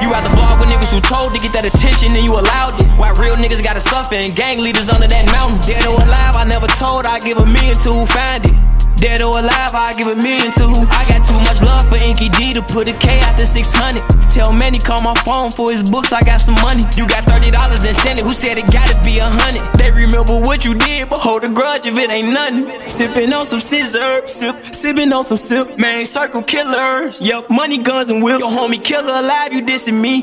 You rather blog with niggas who told to get that attention and you allowed it. Why real niggas gotta suffer and gang leaders under that mountain. Dead or alive, I never told I'd give $1 million to who find it. Dead or alive, I give $1 million to who. I got too much love for Inky D to put a K after 600. Tell Manny call my phone for his books, I got some money. You got $30, then send it. Who said it gotta be 100? They remember what you did, but hold a grudge if it ain't nothing. Sipping on some scissor, sipping on some sip. Man, circle killers. Yup, money, guns, and whip. Your homie killer alive, you dissing me.